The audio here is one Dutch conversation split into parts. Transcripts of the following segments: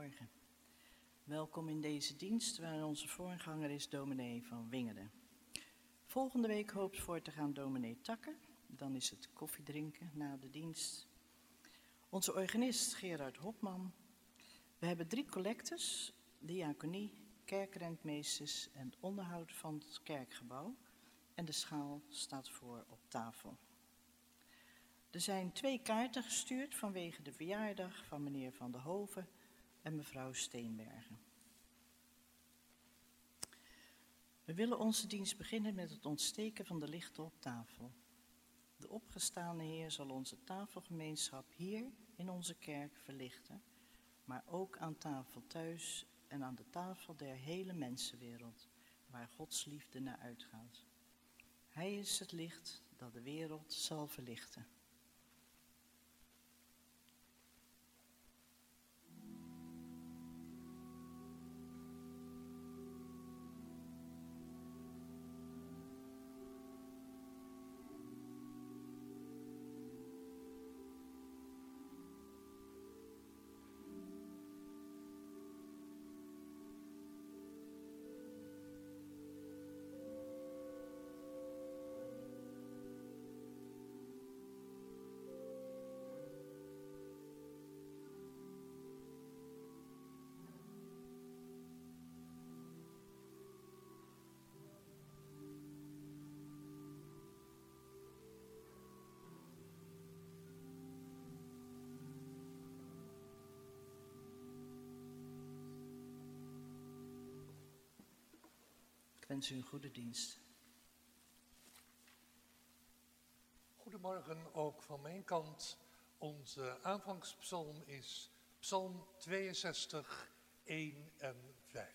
Goedemorgen. Welkom in deze dienst waar onze voorganger is dominee van Wingeren. Volgende week hoopt voor te gaan dominee Takke. Dan is het koffiedrinken na de dienst. Onze organist Gerard Hopman. We hebben 3 collectes, diaconie, kerkrentmeesters en onderhoud van het kerkgebouw. En de schaal staat voor op tafel. Er zijn 2 kaarten gestuurd vanwege de verjaardag van meneer Van der Hoven en mevrouw Steenbergen. We willen onze dienst beginnen met het ontsteken van de lichten op tafel. De opgestane Heer zal onze tafelgemeenschap hier in onze kerk verlichten, maar ook aan tafel thuis en aan de tafel der hele mensenwereld, waar Gods liefde naar uitgaat. Hij is het licht dat de wereld zal verlichten. Ik wens u een goede dienst. Goedemorgen ook van mijn kant. Onze aanvangspsalm is Psalm 62, 1 en 5.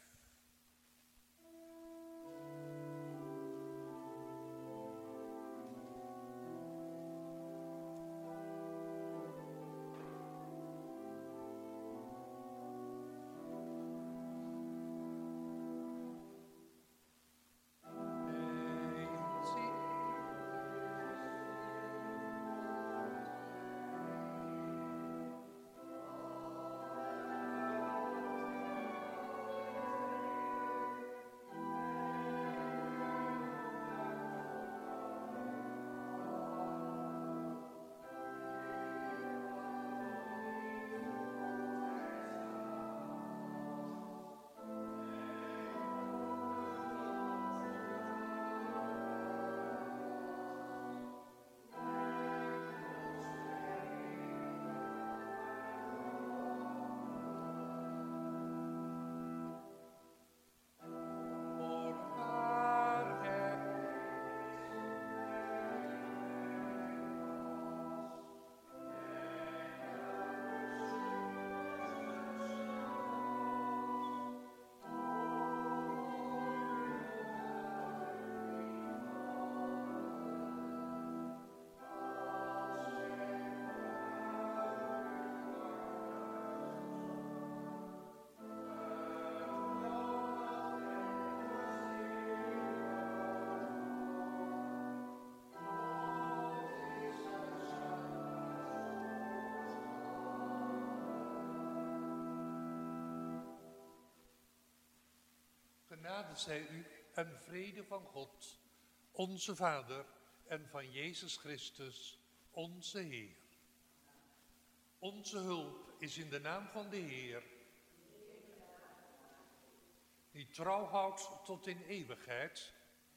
Genade zij u en vrede van God, onze Vader, en van Jezus Christus, onze Heer. Onze hulp is in de naam van de Heer, die trouw houdt tot in eeuwigheid.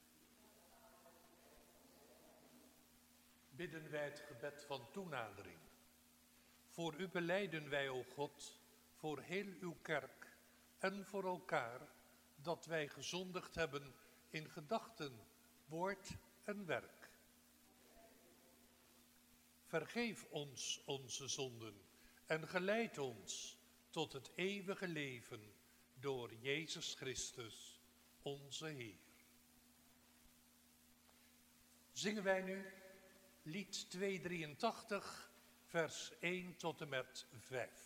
Bidden wij het gebed van toenadering. Voor u belijden wij, o God, voor heel uw kerk en voor elkaar, dat wij gezondigd hebben in gedachten, woord en werk. Vergeef ons onze zonden en geleid ons tot het eeuwige leven door Jezus Christus, onze Heer. Zingen wij nu lied 283, vers 1 tot en met 5.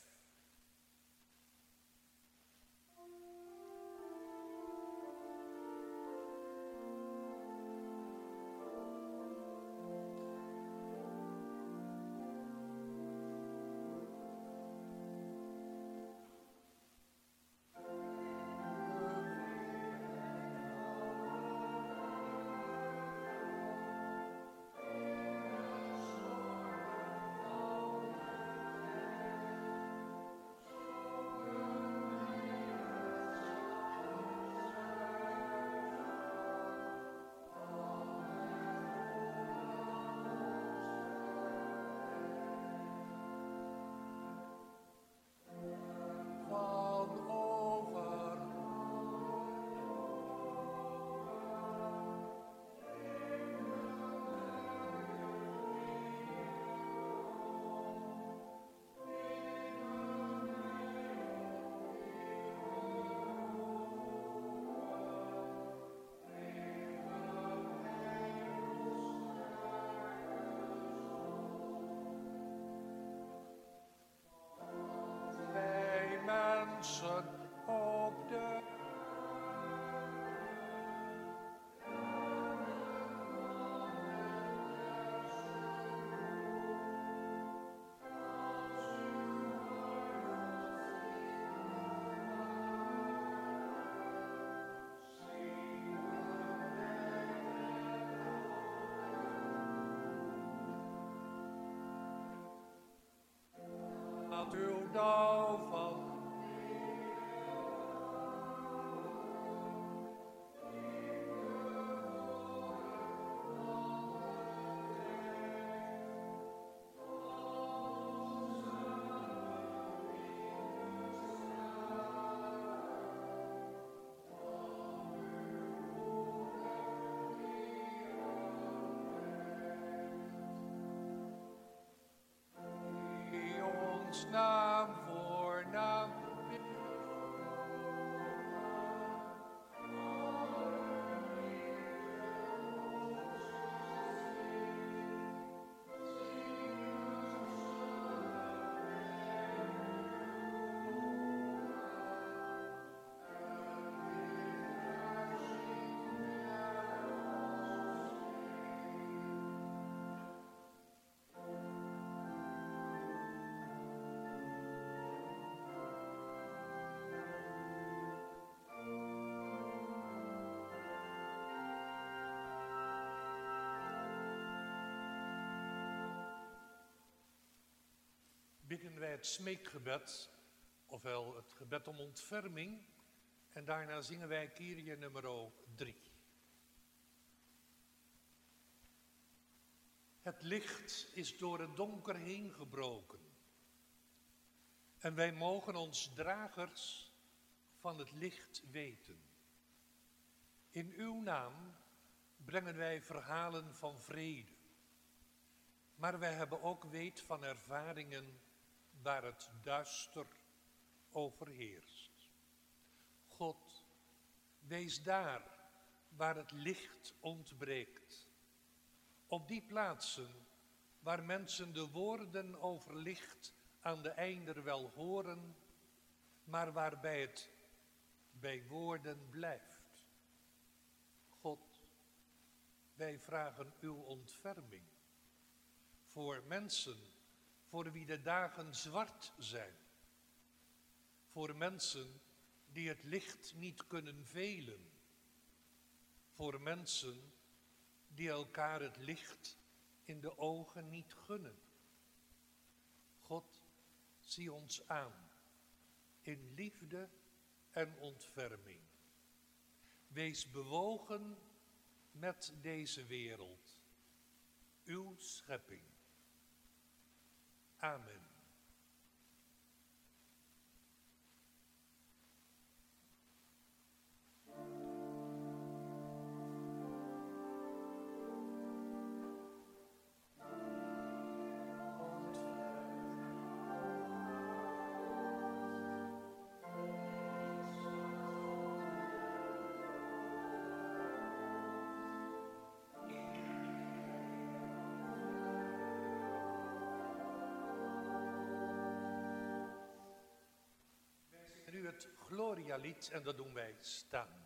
dauw van naam voor naam. Bidden wij het smeekgebed, ofwel het gebed om ontferming, en daarna zingen wij Kyrie nummer 3. Het licht is door het donker heen gebroken en wij mogen ons dragers van het licht weten. In uw naam brengen wij verhalen van vrede, maar wij hebben ook weet van ervaringen waar het duister overheerst. God, wees daar waar het licht ontbreekt. Op die plaatsen waar mensen de woorden over licht aan de einder wel horen, maar waarbij het bij woorden blijft. God, wij vragen uw ontferming voor mensen voor wie de dagen zwart zijn. Voor mensen die het licht niet kunnen velen. Voor mensen die elkaar het licht in de ogen niet gunnen. God, zie ons aan in liefde en ontferming. Wees bewogen met deze wereld, uw schepping. Amen. Nu het Gloria-lied en dat doen wij staan.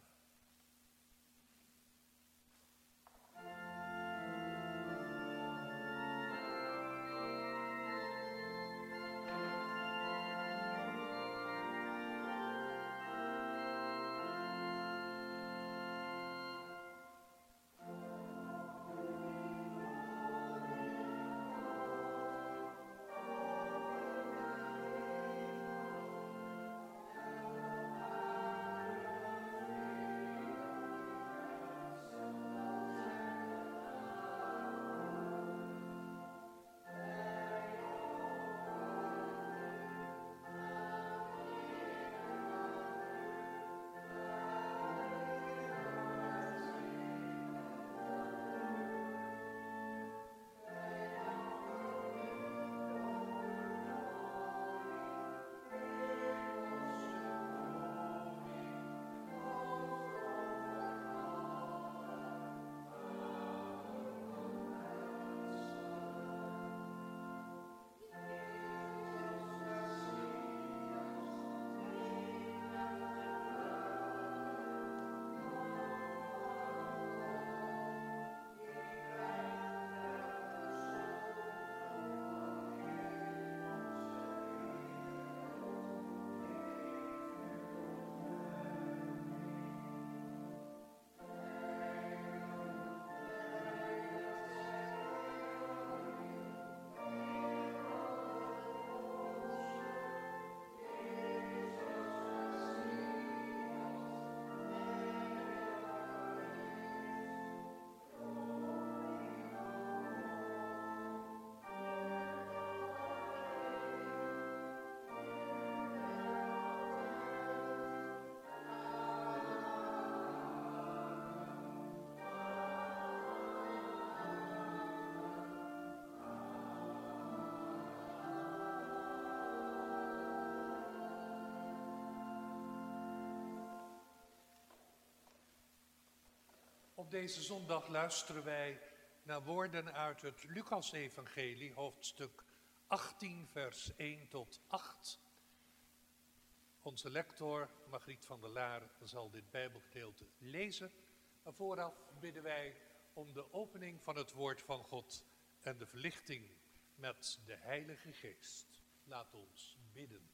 Op deze zondag luisteren wij naar woorden uit het Lucas-evangelie, hoofdstuk 18, vers 1 tot 8. Onze lector, Margriet van der Laar, zal dit Bijbelgedeelte lezen. Maar vooraf bidden wij om de opening van het woord van God en de verlichting met de Heilige Geest. Laat ons bidden.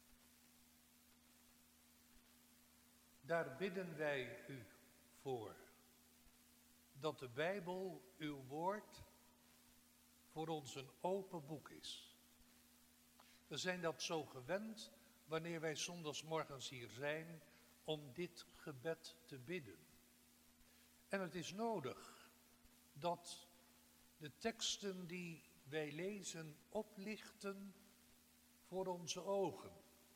Daar bidden wij u voor, dat de Bijbel, uw woord, voor ons een open boek is. We zijn dat zo gewend wanneer wij zondagsmorgens hier zijn om dit gebed te bidden. En het is nodig dat de teksten die wij lezen oplichten voor onze ogen,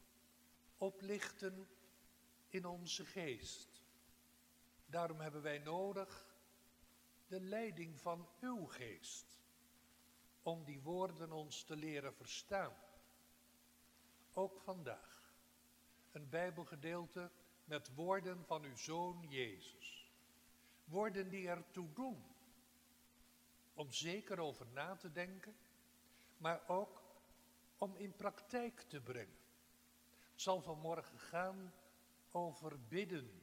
oplichten in onze geest. Daarom hebben wij nodig de leiding van uw geest, om die woorden ons te leren verstaan. Ook vandaag, een Bijbelgedeelte met woorden van uw Zoon Jezus. Woorden die ertoe doen om zeker over na te denken, maar ook om in praktijk te brengen. Het zal vanmorgen gaan over bidden.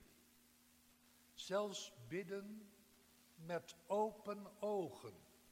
Zelfs bidden met open ogen.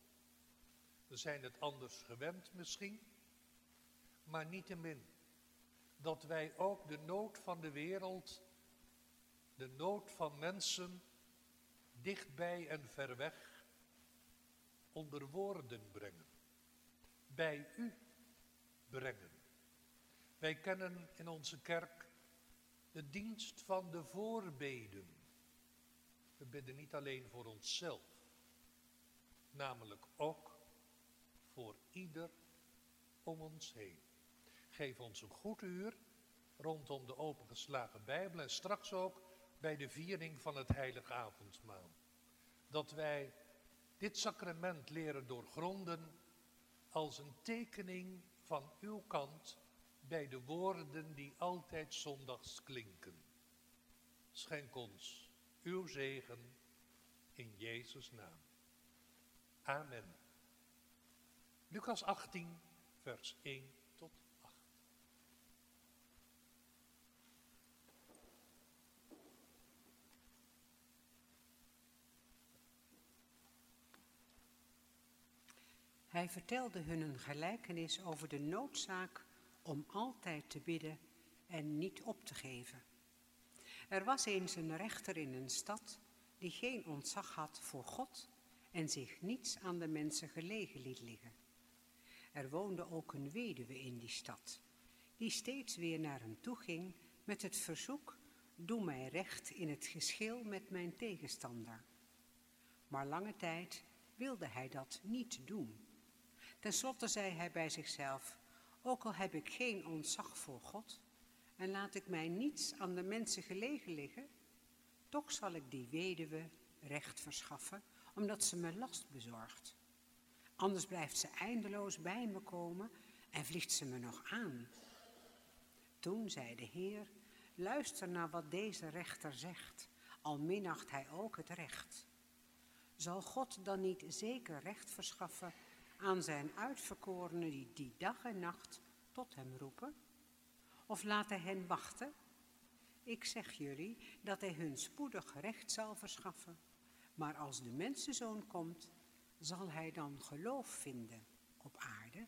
We zijn het anders gewend misschien, maar niettemin dat wij ook de nood van de wereld, de nood van mensen, dichtbij en ver weg, onder woorden brengen. Bij u brengen. Wij kennen in onze kerk de dienst van de voorbeden. We bidden niet alleen voor onszelf, namelijk ook voor ieder om ons heen. Geef ons een goed uur rondom de opengeslagen Bijbel en straks ook bij de viering van het heilige avondmaal. Dat wij dit sacrament leren doorgronden als een tekening van uw kant bij de woorden die altijd zondags klinken. Schenk ons uw zegen in Jezus' naam. Amen. Lucas 18, vers 1 tot 8. Hij vertelde hun een gelijkenis over de noodzaak om altijd te bidden en niet op te geven. Er was eens een rechter in een stad die geen ontzag had voor God en zich niets aan de mensen gelegen liet liggen. Er woonde ook een weduwe in die stad, die steeds weer naar hem toe ging met het verzoek: doe mij recht in het geschil met mijn tegenstander. Maar lange tijd wilde hij dat niet doen. Ten slotte zei hij bij zichzelf: ook al heb ik geen ontzag voor God en laat ik mij niets aan de mensen gelegen liggen, toch zal ik die weduwe recht verschaffen, omdat ze me last bezorgt. Anders blijft ze eindeloos bij me komen en vliegt ze me nog aan. Toen zei de Heer: luister naar wat deze rechter zegt, al minacht hij ook het recht. Zal God dan niet zeker recht verschaffen aan zijn uitverkorenen die dag en nacht tot hem roepen? Of laat hij hen wachten? Ik zeg jullie dat hij hun spoedig recht zal verschaffen. Maar als de mensenzoon komt, zal hij dan geloof vinden op aarde?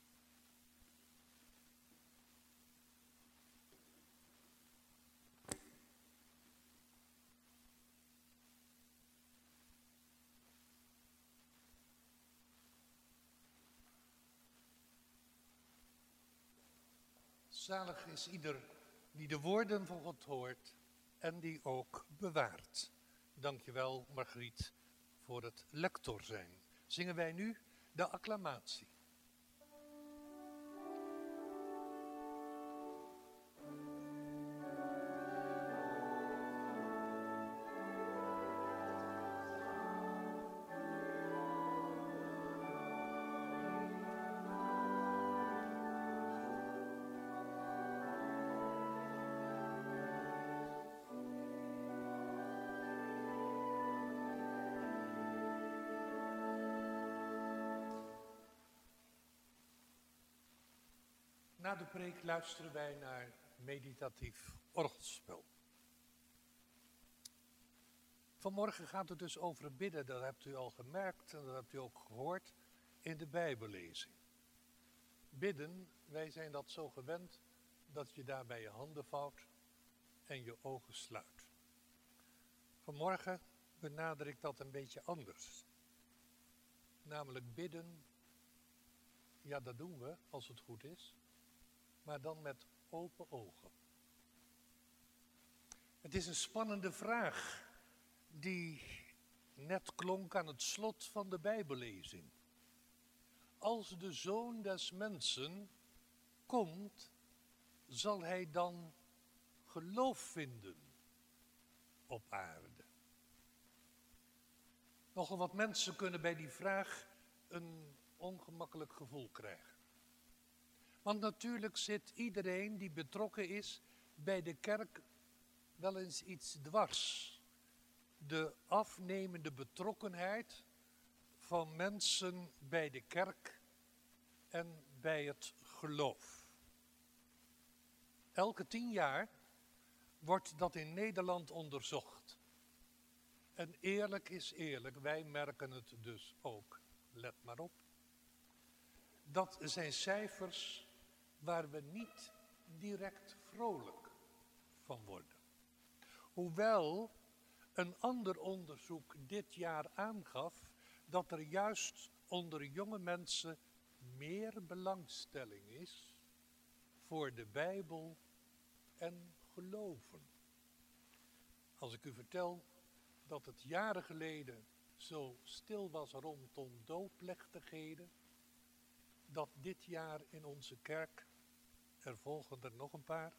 Zalig is ieder die de woorden van God hoort en die ook bewaart. Dankjewel, Margriet, voor het lector zijn. Zingen wij nu de acclamatie. Na de preek luisteren wij naar meditatief orgelspel. Vanmorgen gaat het dus over bidden, dat hebt u al gemerkt en dat hebt u ook gehoord in de Bijbellezing. Bidden, wij zijn dat zo gewend dat je daarbij je handen vouwt en je ogen sluit. Vanmorgen benader ik dat een beetje anders. Namelijk bidden, ja dat doen we als het goed is, maar dan met open ogen. Het is een spannende vraag die net klonk aan het slot van de Bijbellezing. Als de Zoon des Mensen komt, zal hij dan geloof vinden op aarde? Nogal wat mensen kunnen bij die vraag een ongemakkelijk gevoel krijgen. Want natuurlijk zit iedereen die betrokken is bij de kerk wel eens iets dwars. De afnemende betrokkenheid van mensen bij de kerk en bij het geloof. Elke 10 jaar wordt dat in Nederland onderzocht. En eerlijk is eerlijk, wij merken het dus ook. Let maar op. Dat zijn cijfers waar we niet direct vrolijk van worden. Hoewel een ander onderzoek dit jaar aangaf dat er juist onder jonge mensen meer belangstelling is voor de Bijbel en geloven. Als ik u vertel dat het jaren geleden zo stil was rondom doopplechtigheden, dat dit jaar in onze kerk, er volgen er nog een paar,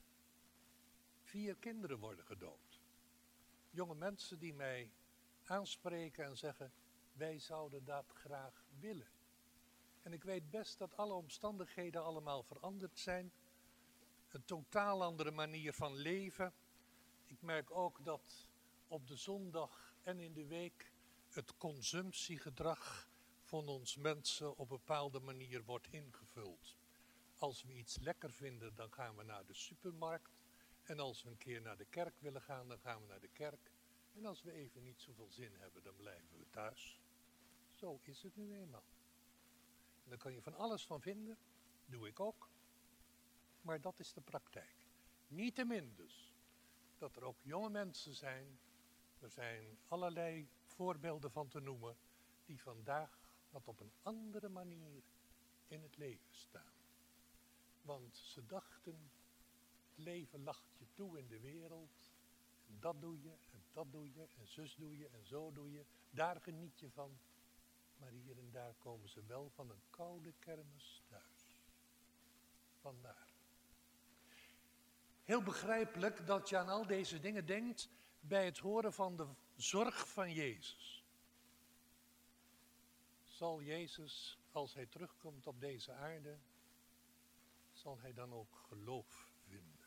4 kinderen worden gedoopt. Jonge mensen die mij aanspreken en zeggen, wij zouden dat graag willen. En ik weet best dat alle omstandigheden allemaal veranderd zijn. Een totaal andere manier van leven. Ik merk ook dat op de zondag en in de week het consumptiegedrag van ons mensen op een bepaalde manier wordt ingevuld. Als we iets lekker vinden, dan gaan we naar de supermarkt. En als we een keer naar de kerk willen gaan, dan gaan we naar de kerk. En als we even niet zoveel zin hebben, dan blijven we thuis. Zo is het nu eenmaal. En daar kan je van alles van vinden, doe ik ook. Maar dat is de praktijk. Niettemin dus, dat er ook jonge mensen zijn, er zijn allerlei voorbeelden van te noemen, die vandaag wat op een andere manier in het leven staan. Want ze dachten, het leven lacht je toe in de wereld. En dat doe je, en dat doe je, en zus doe je, en zo doe je. Daar geniet je van. Maar hier en daar komen ze wel van een koude kermis thuis. Vandaar. Heel begrijpelijk dat je aan al deze dingen denkt bij het horen van de zorg van Jezus. Zal Jezus, als hij terugkomt op deze aarde, zal hij dan ook geloof vinden?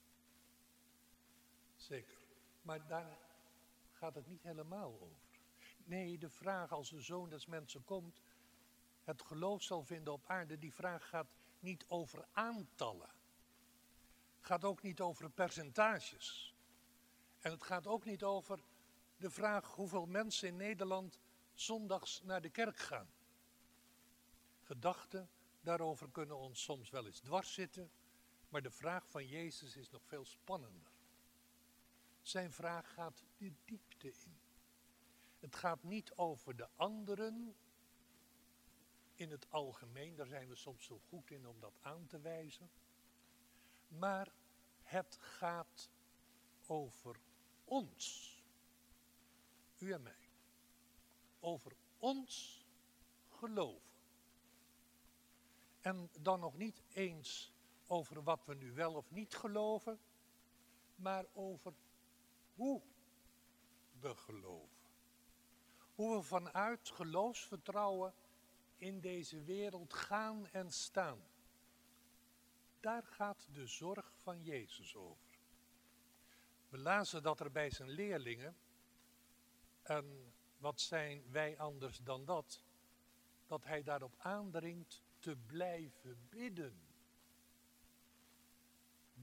Zeker. Maar daar gaat het niet helemaal over. Nee, de vraag als de Zoon des Mensen komt, het geloof zal vinden op aarde, die vraag gaat niet over aantallen. Gaat ook niet over percentages. En het gaat ook niet over de vraag hoeveel mensen in Nederland zondags naar de kerk gaan. Gedachten daarover kunnen ons soms wel eens dwars zitten, maar de vraag van Jezus is nog veel spannender. Zijn vraag gaat de diepte in. Het gaat niet over de anderen in het algemeen, daar zijn we soms zo goed in om dat aan te wijzen. Maar het gaat over ons, u en mij, over ons geloven. En dan nog niet eens over wat we nu wel of niet geloven, maar over hoe we geloven. Hoe we vanuit geloofsvertrouwen in deze wereld gaan en staan. Daar gaat de zorg van Jezus over. We lazen dat er bij zijn leerlingen, en wat zijn wij anders dan dat hij daarop aandringt te blijven bidden.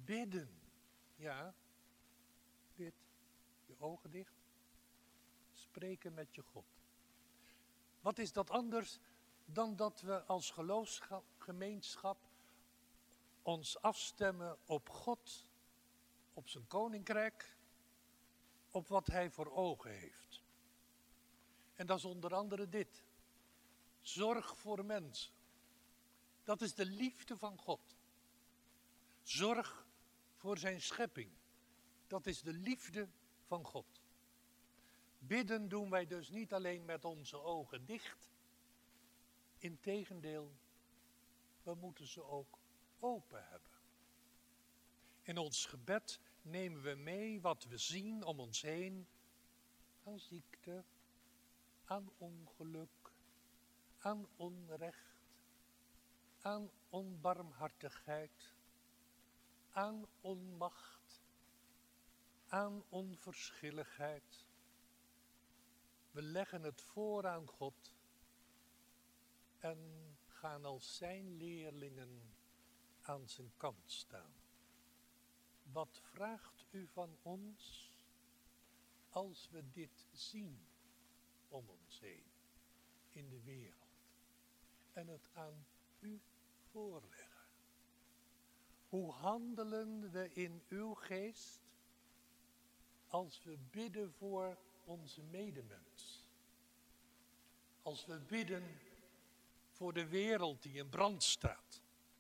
Bidden. Ja, dit. Je ogen dicht. Spreken met je God. Wat is dat anders dan dat we als geloofsgemeenschap ons afstemmen op God, op zijn koninkrijk, op wat hij voor ogen heeft. En dat is onder andere dit. Zorg voor mensen. Dat is de liefde van God. Zorg voor zijn schepping. Dat is de liefde van God. Bidden doen wij dus niet alleen met onze ogen dicht. Integendeel, we moeten ze ook open hebben. In ons gebed nemen we mee wat we zien om ons heen aan ziekte, aan ongeluk, aan onrecht, aan onbarmhartigheid, aan onmacht, aan onverschilligheid. We leggen het voor aan God en gaan als zijn leerlingen aan zijn kant staan. Wat vraagt u van ons als we dit zien om ons heen in de wereld en het aan u voorleggen? Hoe handelen we in uw geest als we bidden voor onze medemens? Als we bidden voor de wereld die in brand staat.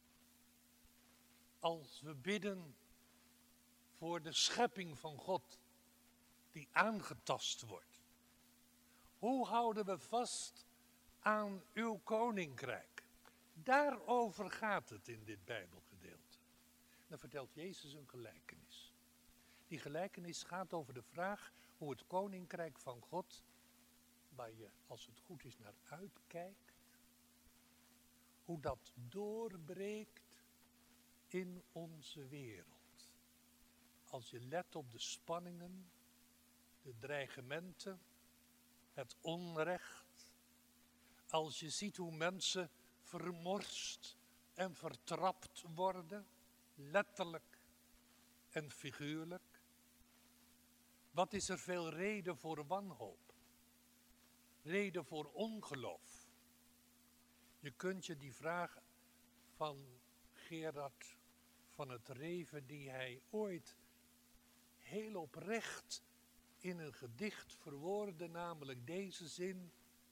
Als we bidden voor de schepping van God die aangetast wordt. Hoe houden we vast aan uw koninkrijk? Daarover gaat het in dit Bijbelgedeelte. Dan vertelt Jezus een gelijkenis. Die gelijkenis gaat over de vraag hoe het koninkrijk van God, waar je als het goed is naar uitkijkt, hoe dat doorbreekt in onze wereld. Als je let op de spanningen, de dreigementen, het onrecht. Als je ziet hoe mensen vermorst en vertrapt worden, letterlijk en figuurlijk. Wat is er veel reden voor wanhoop? Reden voor ongeloof? Je kunt je die vraag van Gerard van het Reven, die hij ooit heel oprecht in een gedicht verwoordde, namelijk deze zin: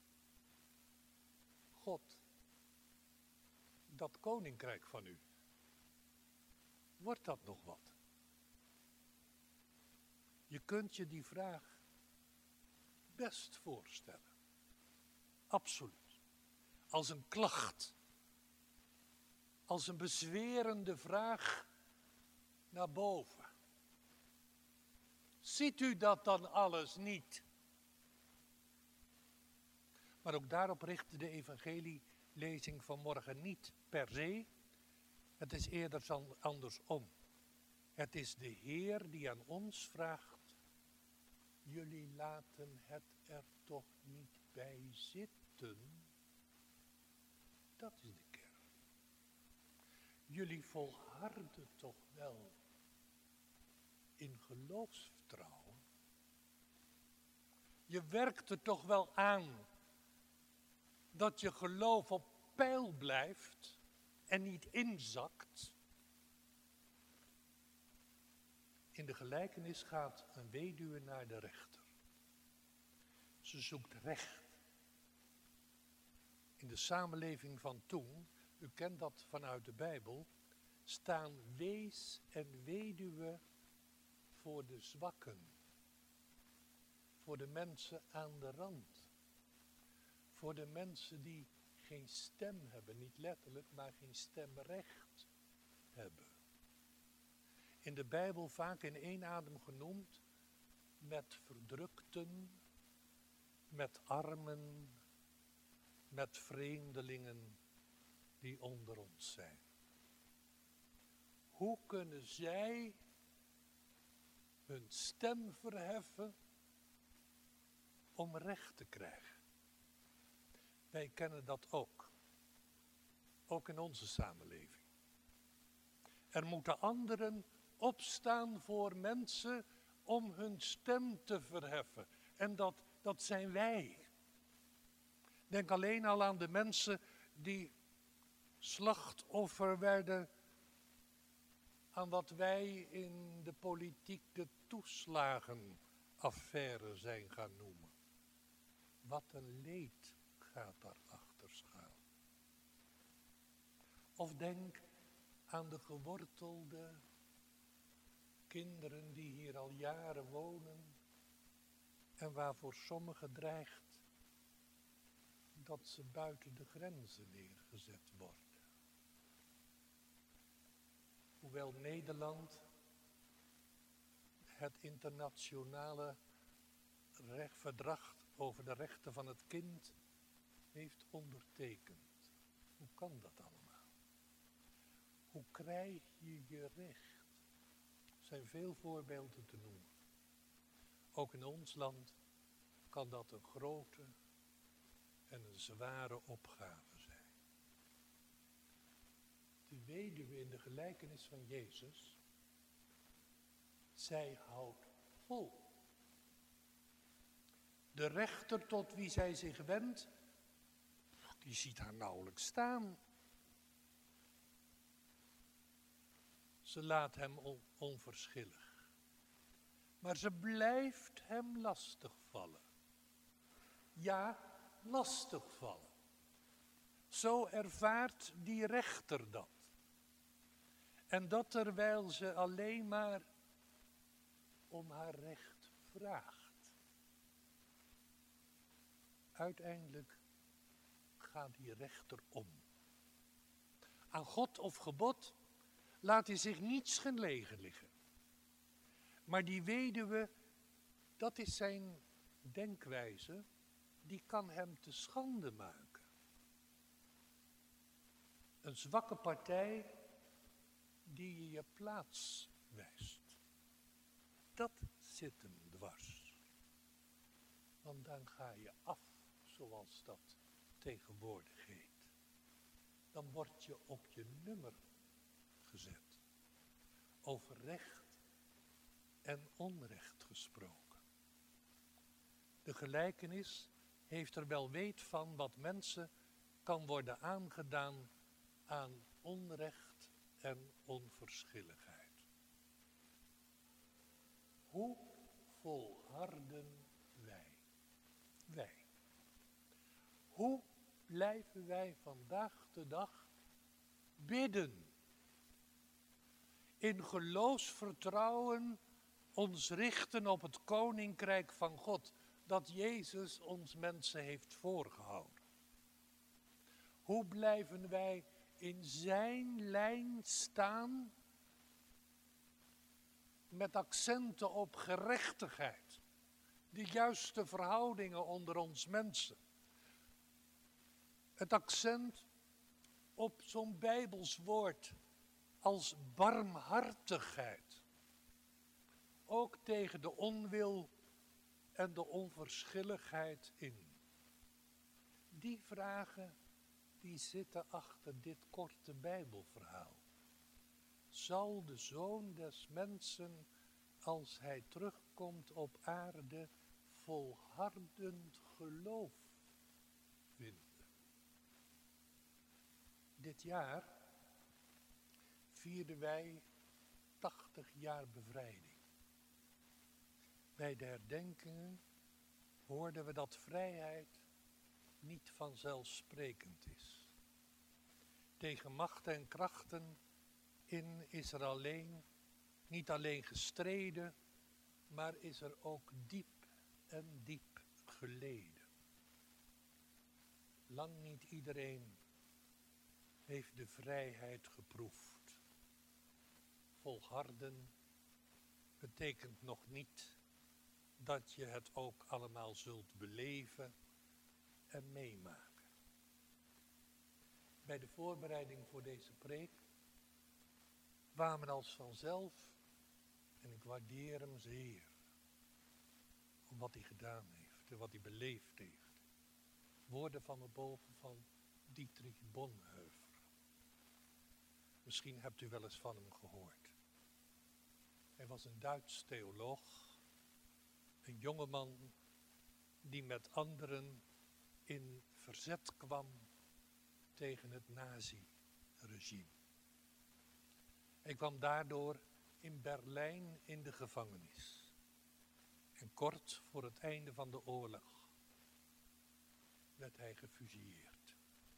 God, dat koninkrijk van u, wordt dat nog wat? Je kunt je die vraag best voorstellen. Absoluut. Als een klacht. Als een bezwerende vraag naar boven. Ziet u dat dan alles niet? Maar ook daarop richt de evangelielezing van morgen niet per se. Het is eerder andersom. Het is de Heer die aan ons vraagt: jullie laten het er toch niet bij zitten? Dat is de kern. Jullie volharden toch wel in geloofsvertrouwen? Je werkt er toch wel aan dat je geloof op peil blijft en niet inzakt? In de gelijkenis gaat een weduwe naar de rechter. Ze zoekt recht. In de samenleving van toen, u kent dat vanuit de Bijbel, staan wees en weduwe voor de zwakken. Voor de mensen aan de rand. Voor de mensen die geen stem hebben, niet letterlijk, maar geen stemrecht hebben. In de Bijbel vaak in één adem genoemd, met verdrukten, met armen, met vreemdelingen die onder ons zijn. Hoe kunnen zij hun stem verheffen om recht te krijgen? Wij kennen dat ook. Ook in onze samenleving. Er moeten anderen opstaan voor mensen om hun stem te verheffen. En dat zijn wij. Denk alleen al aan de mensen die slachtoffer werden aan wat wij in de politiek de toeslagenaffaire zijn gaan noemen. Wat een leed gaat daarachter schuil. Of denk aan de gewortelde kinderen die hier al jaren wonen en waarvoor sommigen dreigt dat ze buiten de grenzen neergezet worden. Hoewel Nederland het internationale verdrag over de rechten van het kind heeft ondertekend. Hoe kan dat allemaal? Hoe krijg je je recht? Er zijn veel voorbeelden te noemen. Ook in ons land kan dat een grote en een zware opgave zijn. De weduwe in de gelijkenis van Jezus, zij houdt vol. De rechter tot wie zij zich wendt, die ziet haar nauwelijks staan. Ze laat hem onverschillig. Maar ze blijft hem lastigvallen. Ja, lastigvallen. Zo ervaart die rechter dat. En dat terwijl ze alleen maar om haar recht vraagt. Uiteindelijk gaat die rechter om. Aan God of gebod laat hij zich niets gelegen liggen. Maar die weduwe, dat is zijn denkwijze, die kan hem te schande maken. Een zwakke partij die je plaats wijst. Dat zit hem dwars. Want dan ga je af, zoals dat tegenwoordig heet. Dan word je op je nummer gezet. Over recht en onrecht gesproken. De gelijkenis heeft er wel weet van wat mensen kan worden aangedaan aan onrecht en onverschilligheid. Hoe volharden wij? Wij. Hoe blijven wij vandaag de dag bidden? In geloofsvertrouwen ons richten op het koninkrijk van God, dat Jezus ons mensen heeft voorgehouden. Hoe blijven wij in zijn lijn staan met accenten op gerechtigheid, de juiste verhoudingen onder ons mensen. Het accent op zo'n Bijbels woord als barmhartigheid. Ook tegen de onwil en de onverschilligheid in. Die vragen die zitten achter dit korte Bijbelverhaal. Zal de Zoon des Mensen, als hij terugkomt op aarde, volhardend geloof vinden? Dit jaar vierden wij 80 jaar bevrijding. Bij de herdenkingen hoorden we dat vrijheid niet vanzelfsprekend is. Tegen machten en krachten in is er niet alleen gestreden, maar is er ook diep en diep geleden. Lang niet iedereen heeft de vrijheid geproefd. Volharden betekent nog niet dat je het ook allemaal zult beleven en meemaken. Bij de voorbereiding voor deze preek kwamen als vanzelf, en ik waardeer hem zeer, om wat hij gedaan heeft en wat hij beleefd heeft, woorden van me boven van Dietrich Bonhoeffer. Misschien hebt u wel eens van hem gehoord. was een Duits theoloog, een jongeman die met anderen in verzet kwam tegen het nazi-regime. Hij kwam daardoor in Berlijn in de gevangenis. En kort voor het einde van de oorlog werd hij gefusilleerd.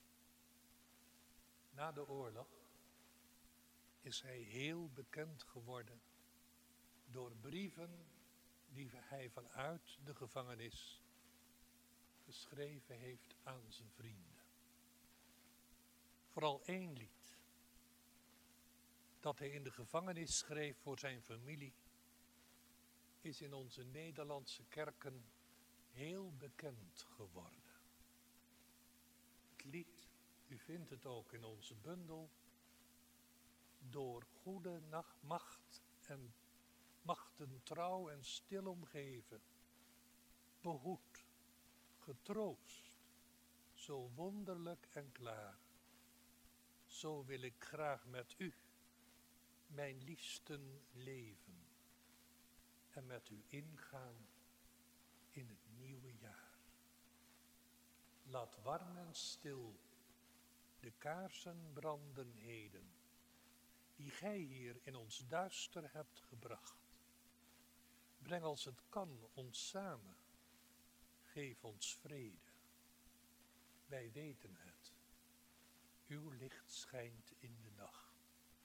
Na de oorlog is hij heel bekend geworden door brieven die hij vanuit de gevangenis geschreven heeft aan zijn vrienden. Vooral één lied dat hij in de gevangenis schreef voor zijn familie is in onze Nederlandse kerken heel bekend geworden. Het lied, u vindt het ook in onze bundel, door goede macht en machten trouw en stil omgeven, behoed, getroost, zo wonderlijk en klaar. Zo wil ik graag met u, mijn liefsten, leven en met u ingaan in het nieuwe jaar. Laat warm en stil de kaarsen branden heden, die gij hier in ons duister hebt gebracht. Breng als het kan ons samen, geef ons vrede. Wij weten het, uw licht schijnt in de nacht.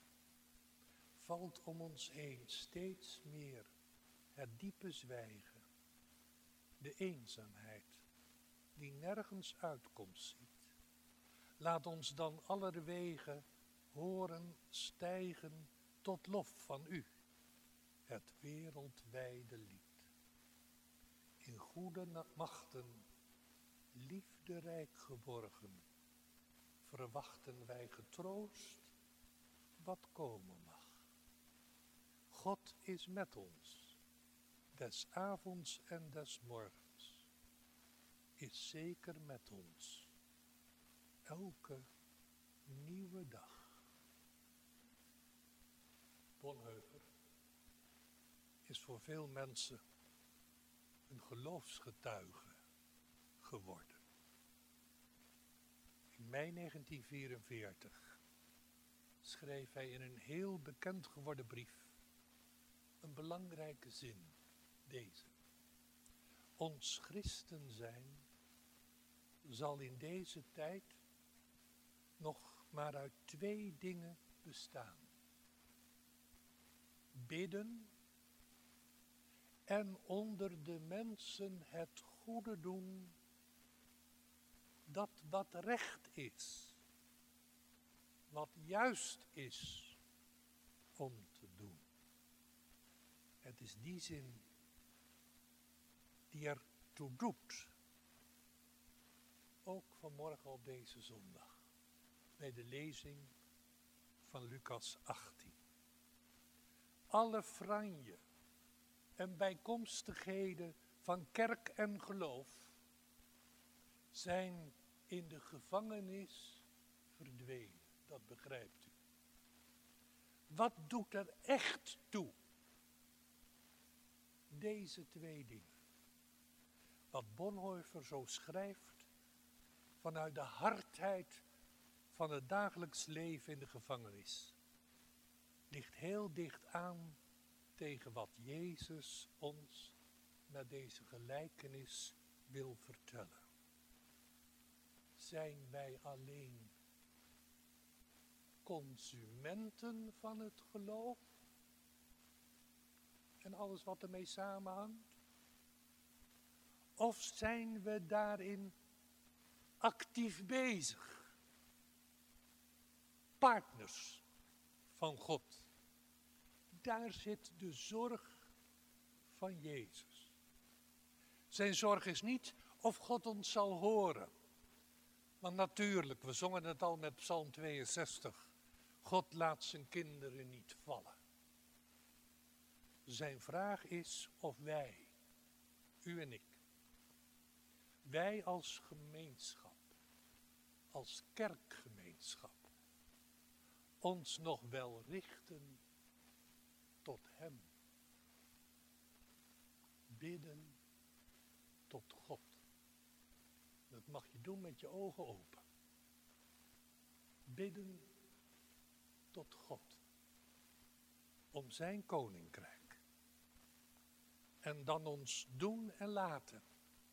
Valt om ons heen steeds meer het diepe zwijgen, de eenzaamheid die nergens uitkomst ziet. Laat ons dan allerwege horen stijgen tot lof van u, het wereldwijde lied. In goede machten, liefderijk geborgen, verwachten wij getroost wat komen mag. God is met ons, des avonds en des morgens, is zeker met ons, elke nieuwe dag. Bonhoeffer is voor veel mensen een geloofsgetuige geworden. In mei 1944 schreef hij in een heel bekend geworden brief een belangrijke zin, deze. Ons christen zijn zal in deze tijd nog maar uit 2 dingen bestaan. Bidden en onder de mensen het goede doen, dat wat recht is, wat juist is om te doen. Het is die zin die ertoe doet, ook vanmorgen op deze zondag, bij de lezing van Lucas 18. Alle franje en bijkomstigheden van kerk en geloof zijn in de gevangenis verdwenen, dat begrijpt u. Wat doet er echt toe? Deze 2 dingen. Wat Bonhoeffer zo schrijft vanuit de hardheid van het dagelijks leven in de gevangenis, ligt heel dicht aan tegen wat Jezus ons met deze gelijkenis wil vertellen. Zijn wij alleen consumenten van het geloof en alles wat ermee samenhangt? Of zijn we daarin actief bezig? Partners van God. Daar zit de zorg van Jezus. Zijn zorg is niet of God ons zal horen. Want natuurlijk, we zongen het al met Psalm 62. God laat zijn kinderen niet vallen. Zijn vraag is of wij, u en ik, wij als gemeenschap, als kerkgemeenschap, ons nog wel richten tot hem. bidden tot God. Dat mag je doen met je ogen open. Bidden tot God. Om zijn koninkrijk. En dan ons doen en laten.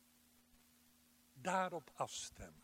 Daarop afstemmen.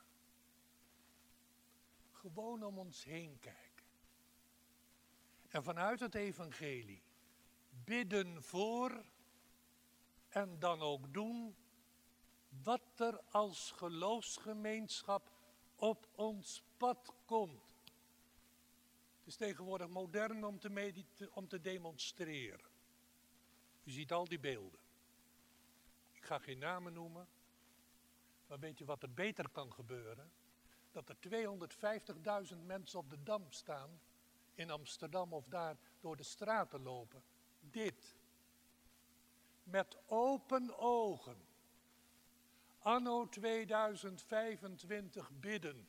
Gewoon om ons heen kijken. En vanuit het evangelie bidden voor en dan ook doen wat er als geloofsgemeenschap op ons pad komt. Het is tegenwoordig modern om te demonstreren. U ziet al die beelden. Ik ga geen namen noemen, maar weet u wat er beter kan gebeuren? Dat er 250.000 mensen op de Dam staan, in Amsterdam of daar door de straten lopen. Dit. Met open ogen. Anno 2025 bidden.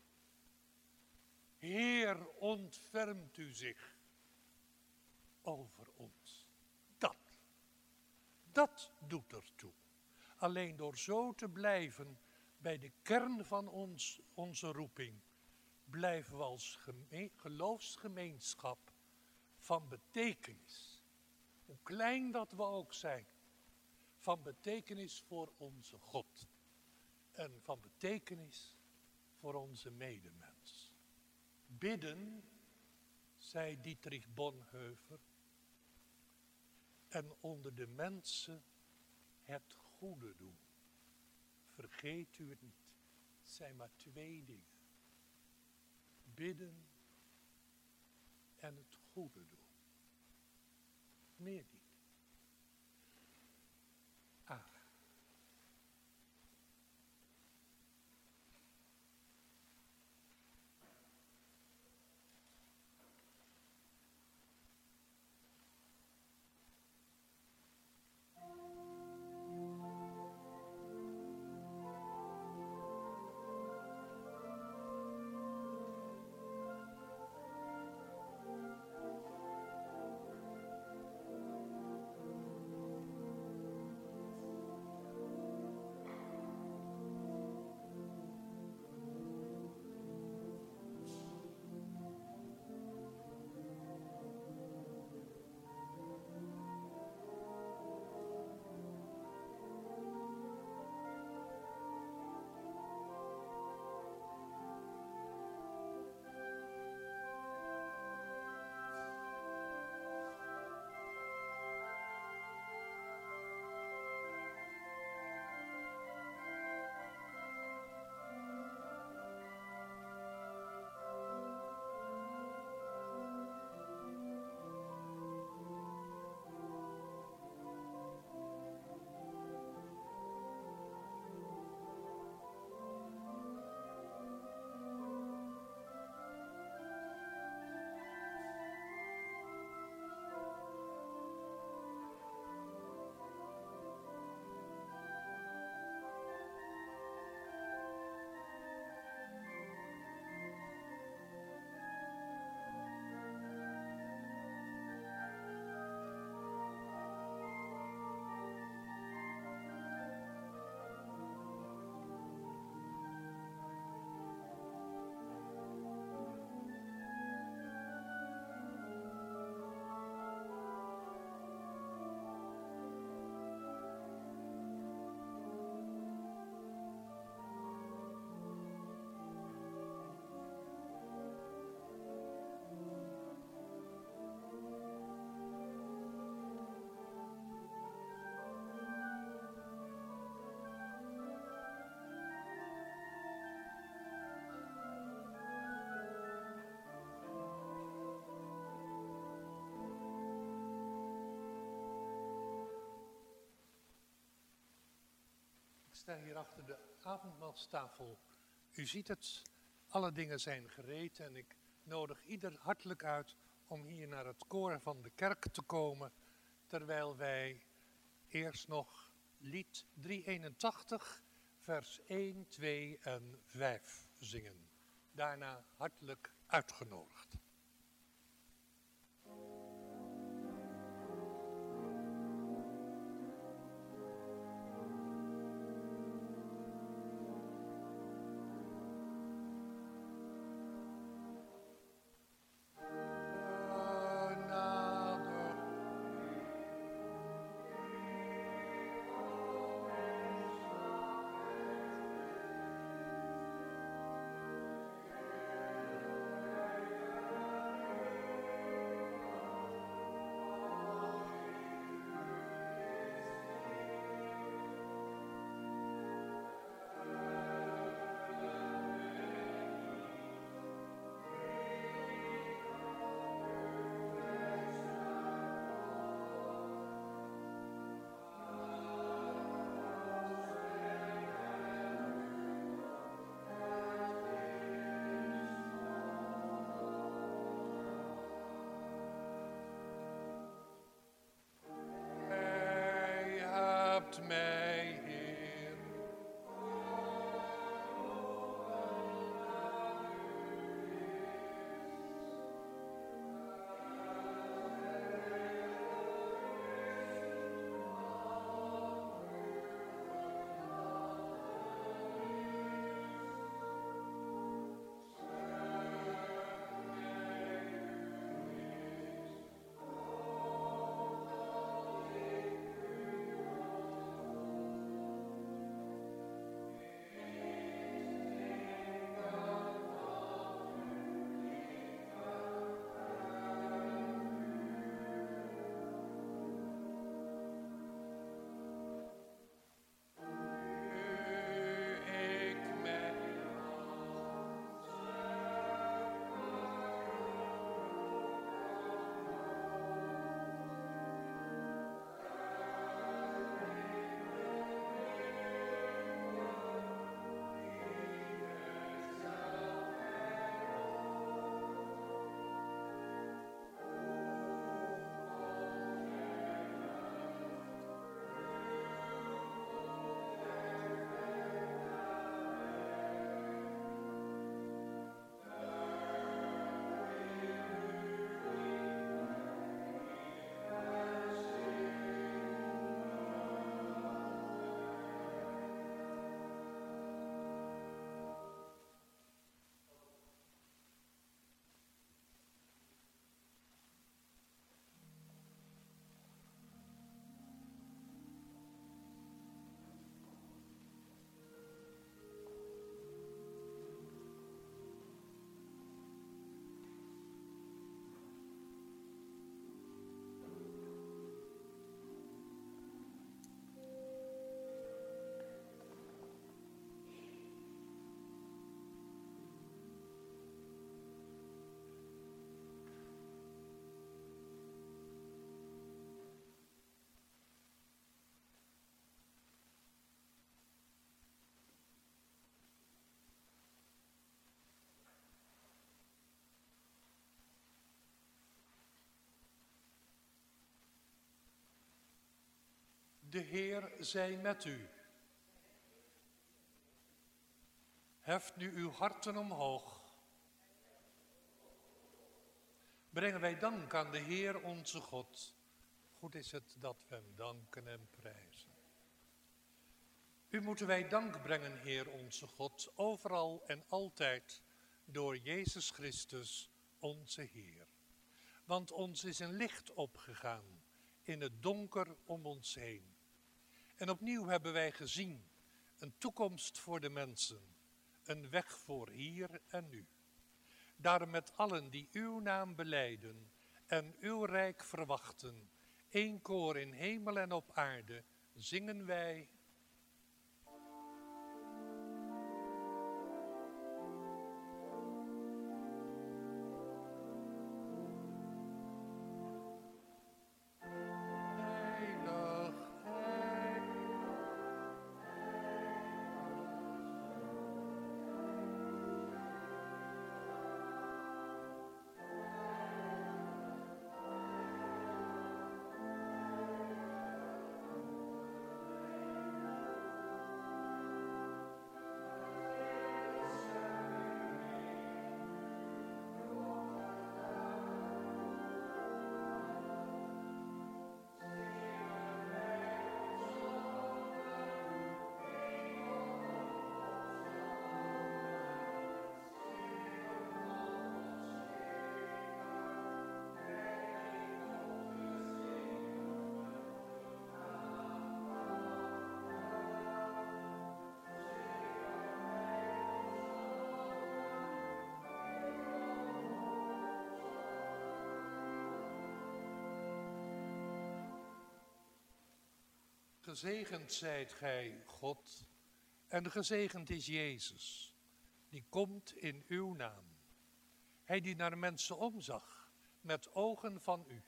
Heer, ontfermt u zich over ons. Dat doet ertoe. Alleen door zo te blijven bij de kern van onze roeping, blijven we als geloofsgemeenschap van betekenis. Hoe klein dat we ook zijn. Van betekenis voor onze God. En van betekenis voor onze medemens. Bidden, zei Dietrich Bonhoeffer. En onder de mensen het goede doen. Vergeet u het niet. Het zijn maar 2 dingen. Bidden en het goede doen. Meer niet. Amen. Ik sta hier achter de avondmaalstafel. U ziet het, alle dingen zijn gereed en ik nodig ieder hartelijk uit om hier naar het koor van de kerk te komen, terwijl wij eerst nog lied 381, vers 1, 2 en 5 zingen. Daarna hartelijk uitgenodigd. De Heer zij met u. Heft nu uw harten omhoog. Brengen wij dank aan de Heer onze God. Goed is het dat we hem danken en prijzen. U moeten wij dank brengen, Heer onze God, overal en altijd door Jezus Christus, onze Heer. Want ons is een licht opgegaan in het donker om ons heen. En opnieuw hebben wij gezien een toekomst voor de mensen, een weg voor hier en nu. Daarom met allen die uw naam belijden en uw rijk verwachten, één koor in hemel en op aarde, zingen wij. Gezegend zijt gij, God, en gezegend is Jezus, die komt in uw naam. Hij die naar mensen omzag met ogen van u,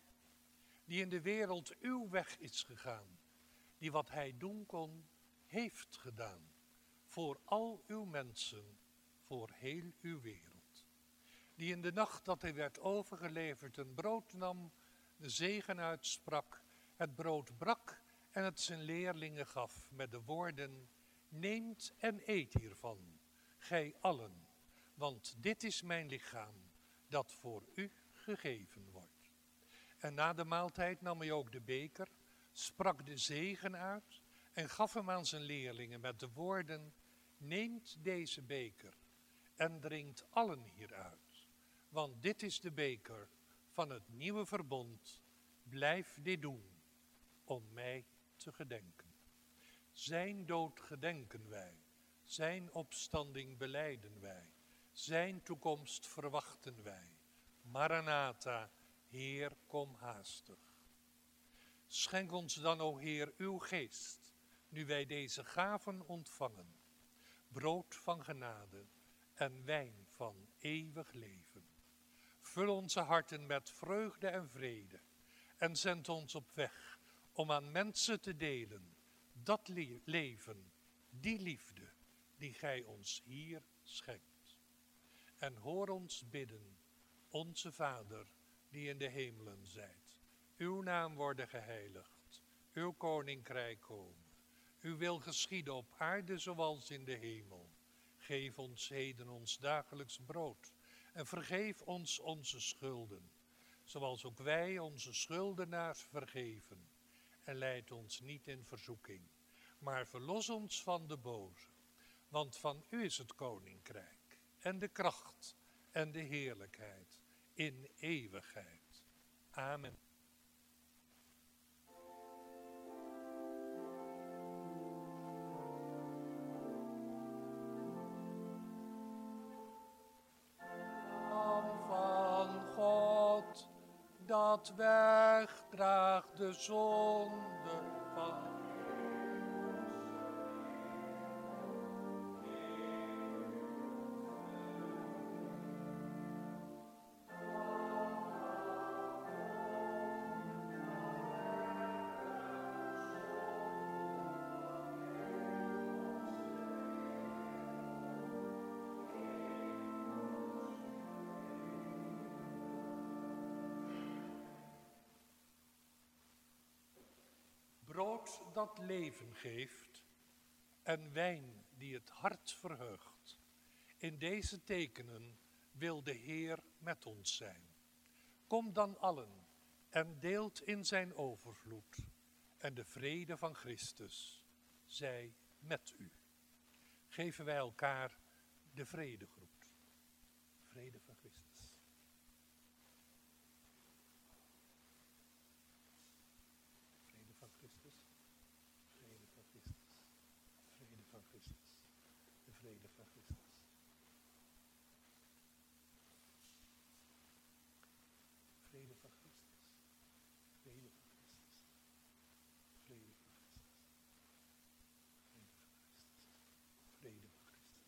die in de wereld uw weg is gegaan, die wat hij doen kon, heeft gedaan, voor al uw mensen, voor heel uw wereld. Die in de nacht dat hij werd overgeleverd een brood nam, de zegen uitsprak, het brood brak en het zijn leerlingen gaf met de woorden: neemt en eet hiervan, gij allen, want dit is mijn lichaam, dat voor u gegeven wordt. En na de maaltijd nam hij ook de beker, sprak de zegen uit en gaf hem aan zijn leerlingen met de woorden: neemt deze beker en drinkt allen hieruit, want dit is de beker van het nieuwe verbond. Blijf dit doen, om mij te gedenken. Zijn dood gedenken wij, zijn opstanding belijden wij, zijn toekomst verwachten wij. Maranatha, Heer, kom haastig. Schenk ons dan, o Heer, uw geest, nu wij deze gaven ontvangen, brood van genade en wijn van eeuwig leven. Vul onze harten met vreugde en vrede en zend ons op weg om aan mensen te delen dat leven, die liefde die gij ons hier schenkt. En hoor ons bidden, onze Vader die in de hemelen zijt. Uw naam worden geheiligd, uw koninkrijk komen. Uw wil geschieden op aarde zoals in de hemel. Geef ons heden ons dagelijks brood en vergeef ons onze schulden, zoals ook wij onze schuldenaars vergeven. En leid ons niet in verzoeking, maar verlos ons van de boze. Want van u is het koninkrijk en de kracht en de heerlijkheid in eeuwigheid. Amen. Van God, dat wegdraagt de zonde van brood dat leven geeft en wijn die het hart verheugt. In deze tekenen wil de Heer met ons zijn. Kom dan allen en deelt in zijn overvloed. En de vrede van Christus zij met u. Geven wij elkaar de vredegroet. Vrede van Christus. Vrede van Christus. Vrede van Christus. Vrede van Christus. De vrede van Christus. Vrede van Christus. Vrede van Christus. Vrede van Christus. Vrede van Christus.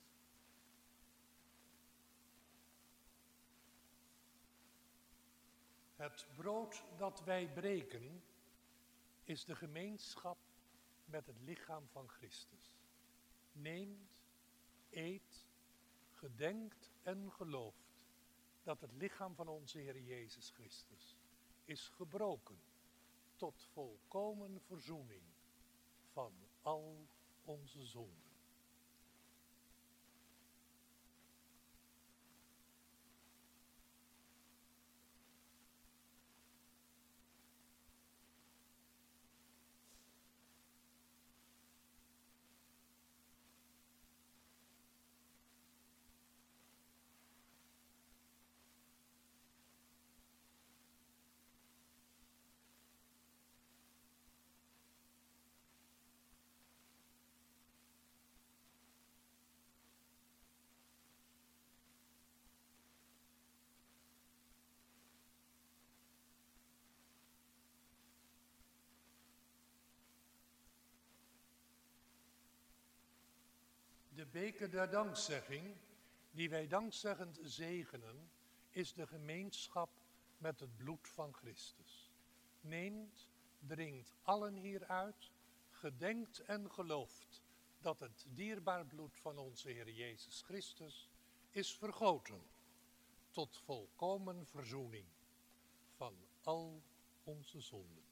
Het brood dat wij breken is de gemeenschap met het lichaam van Christus. Neemt, eet, gedenkt en gelooft dat het lichaam van onze Heer Jezus Christus is gebroken tot volkomen verzoening van al onze zonden. De beker der dankzegging, die wij dankzeggend zegenen, is de gemeenschap met het bloed van Christus. Neemt, drinkt allen hieruit, gedenkt en gelooft dat het dierbaar bloed van onze Heer Jezus Christus is vergoten tot volkomen verzoening van al onze zonden.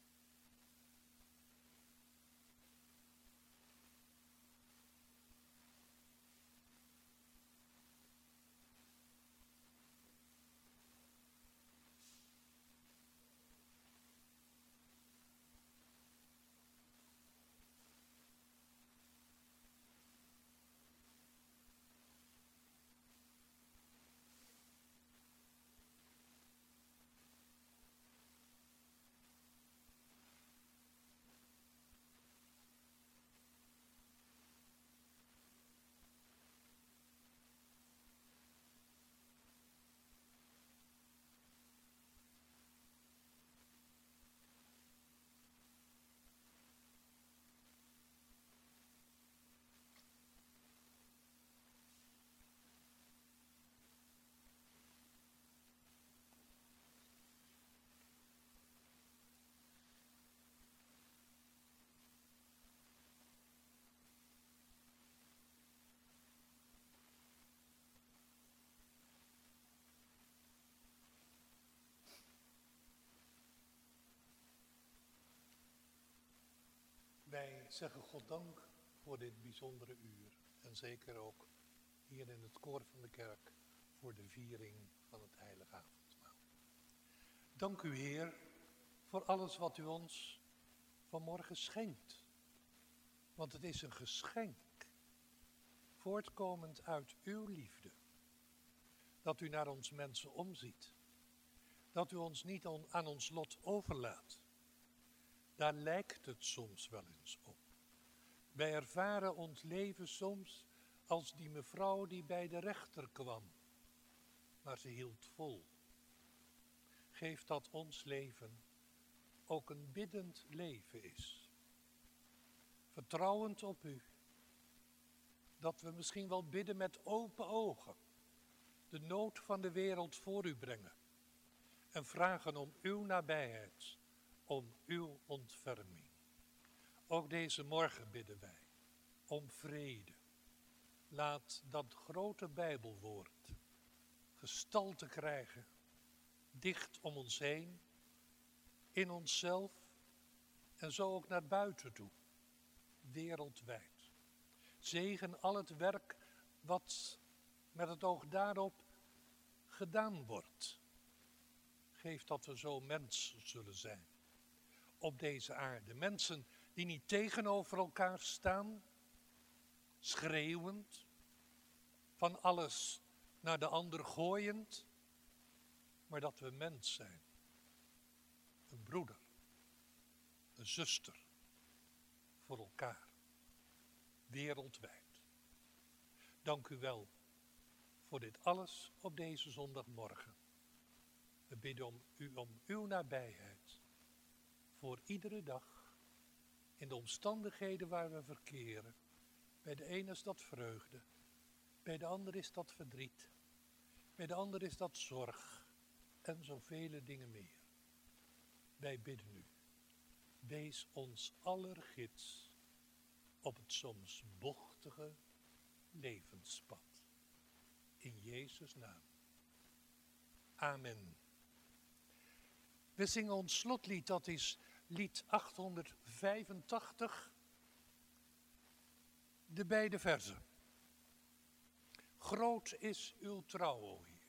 Wij zeggen God dank voor dit bijzondere uur en zeker ook hier in het koor van de kerk voor de viering van het heilige avondmaal. Dank u Heer voor alles wat u ons vanmorgen schenkt, want het is een geschenk voortkomend uit uw liefde, dat u naar ons mensen omziet, dat u ons niet aan ons lot overlaat. Daar lijkt het soms wel eens op. Wij ervaren ons leven soms als die mevrouw die bij de rechter kwam, maar ze hield vol. Geef dat ons leven ook een biddend leven is. Vertrouwend op u. Dat we misschien wel bidden met open ogen. De nood van de wereld voor u brengen. En vragen om uw nabijheid. Om uw ontferming. Ook deze morgen bidden wij om vrede. Laat dat grote Bijbelwoord gestalte krijgen, dicht om ons heen, in onszelf En zo ook naar buiten toe, wereldwijd. Zegen al het werk wat met het oog daarop gedaan wordt. Geef dat we zo mensen zullen zijn op deze aarde. Mensen die niet tegenover elkaar staan, schreeuwend, van alles naar de ander gooiend, maar dat we mens zijn. Een broeder, een zuster, voor elkaar, wereldwijd. Dank u wel voor dit alles op deze zondagmorgen. We bidden om uw nabijheid, voor iedere dag, in de omstandigheden waar we verkeren. Bij de ene is dat vreugde, bij de ander is dat verdriet, bij de ander is dat zorg en zoveel dingen meer. Wij bidden u, wees ons aller gids op het soms bochtige levenspad. In Jezus' naam. Amen. We zingen ons slotlied, dat is lied 885, de beide verzen. Groot is uw trouw, o Heer.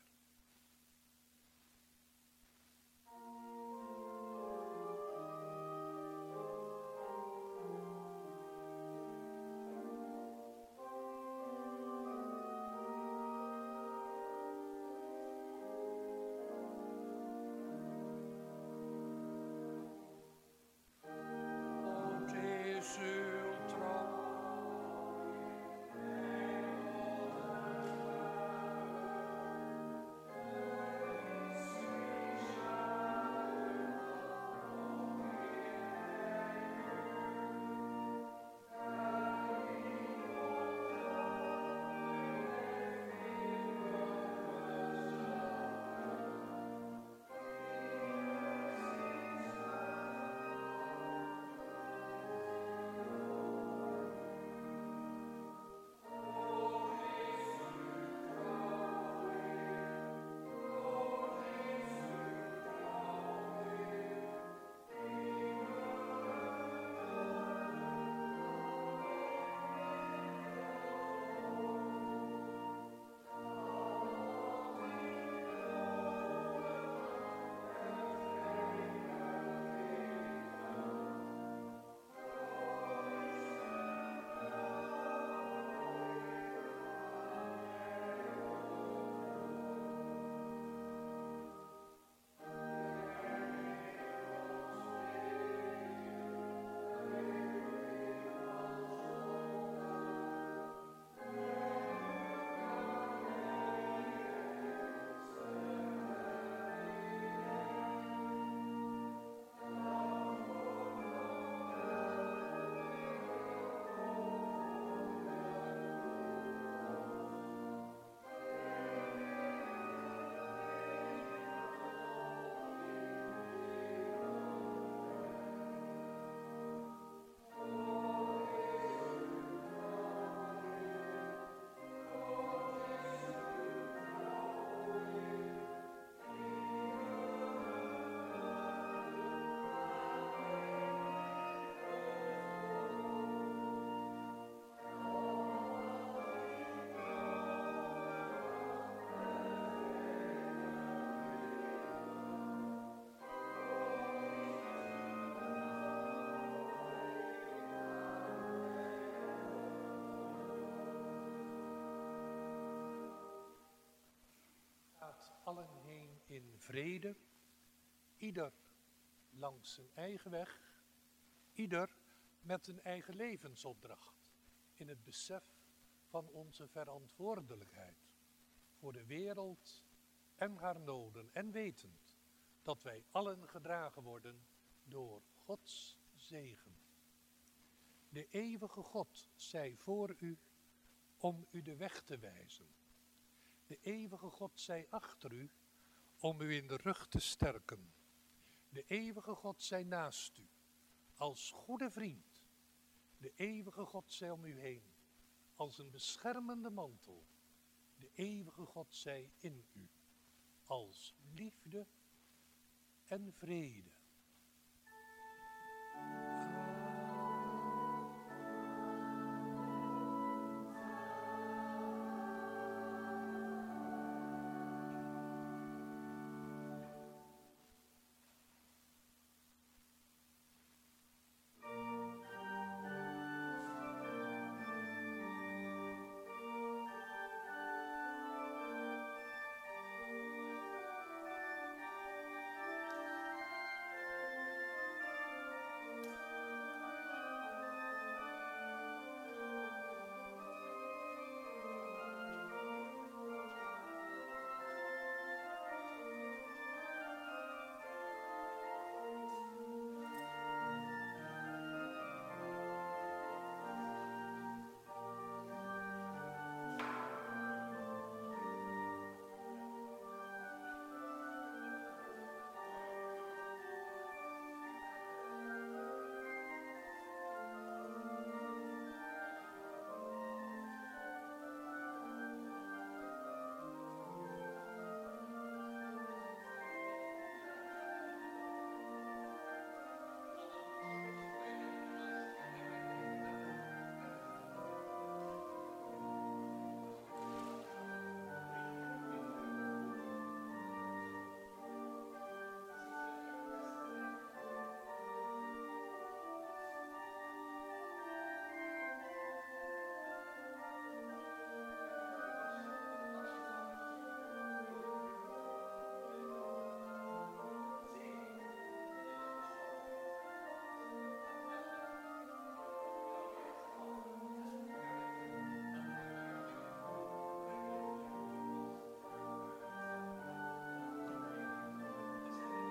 Allen heen in vrede, ieder langs zijn eigen weg, ieder met een eigen levensopdracht, in het besef van onze verantwoordelijkheid voor de wereld en haar noden, en wetend dat wij allen gedragen worden door Gods zegen. De eeuwige God zij voor u om u de weg te wijzen. De eeuwige God zij achter u om u in de rug te sterken. De eeuwige God zij naast u als goede vriend. De eeuwige God zij om u heen als een beschermende mantel. De eeuwige God zij in u als liefde en vrede.